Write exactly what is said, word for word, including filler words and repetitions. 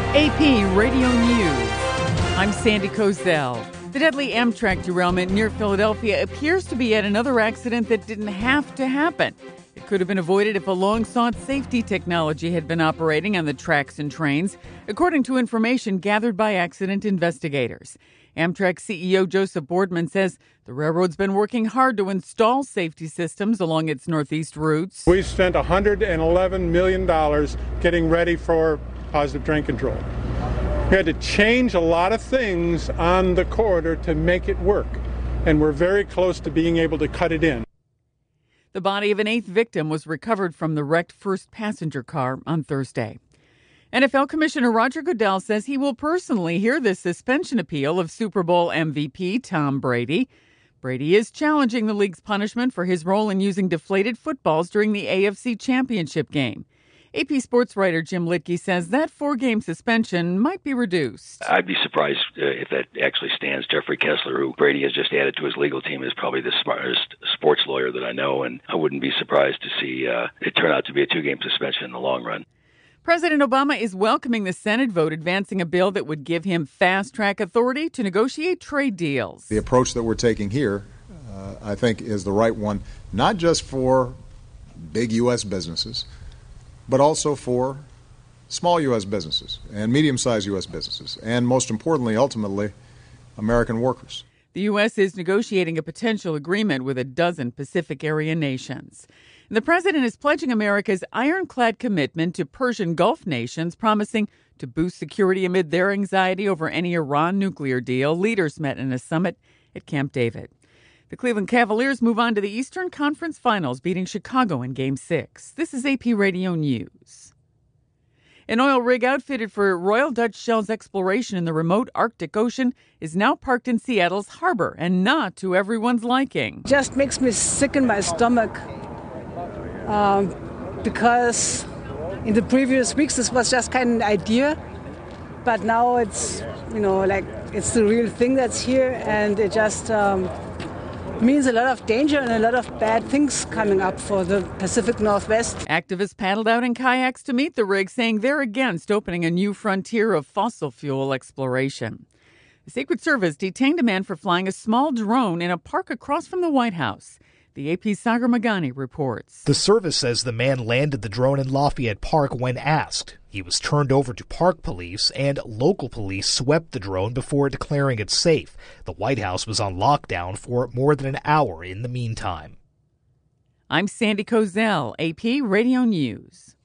A P Radio News. I'm Sandy Kozel. The deadly Amtrak derailment near Philadelphia appears to be yet another accident that didn't have to happen. It could have been avoided if a long-sought safety technology had been operating on the tracks and trains, according to information gathered by accident investigators. Amtrak C E O Joseph Boardman says the railroad's been working hard to install safety systems along its northeast routes. We spent one hundred eleven million dollars getting ready for positive train control. We had to change a lot of things on the corridor to make it work, and we're very close to being able to cut it in. The body of an eighth victim was recovered from the wrecked first passenger car on Thursday. N F L Commissioner Roger Goodell says he will personally hear the suspension appeal of Super Bowl M V P Tom Brady. Brady is challenging the league's punishment for his role in using deflated footballs during the A F C Championship game. A P sports writer Jim Litke says that four-game suspension might be reduced. I'd be surprised uh, if that actually stands. Jeffrey Kessler, who Brady has just added to his legal team, is probably the smartest sports lawyer that I know, and I wouldn't be surprised to see uh, it turn out to be a two-game suspension in the long run. President Obama is welcoming the Senate vote advancing a bill that would give him fast-track authority to negotiate trade deals. The approach that we're taking here, uh, I think, is the right one, not just for big U S businesses, but also for small U S businesses and medium-sized U S businesses, and most importantly, ultimately, American workers. The U S is negotiating a potential agreement with a dozen Pacific area nations. The president is pledging America's ironclad commitment to Persian Gulf nations, promising to boost security amid their anxiety over any Iran nuclear deal. Leaders met in a summit at Camp David. The Cleveland Cavaliers move on to the Eastern Conference Finals, beating Chicago in Game six. This is A P Radio News. An oil rig outfitted for Royal Dutch Shell's exploration in the remote Arctic Ocean is now parked in Seattle's harbor, and not to everyone's liking. Just makes me sick in my stomach um, because in the previous weeks this was just kind of an idea, but now it's, you know, like it's the real thing that's here, and it just um, means a lot of danger and a lot of bad things coming up for the Pacific Northwest. Activists paddled out in kayaks to meet the rig, saying they're against opening a new frontier of fossil fuel exploration. The Secret Service detained a man for flying a small drone in a park across from the White House. The A P's Sagar Magani reports. The service says the man landed the drone in Lafayette Park when asked. He was turned over to park police, and local police swept the drone before declaring it safe. The White House was on lockdown for more than an hour in the meantime. I'm Sandy Kozel, A P Radio News.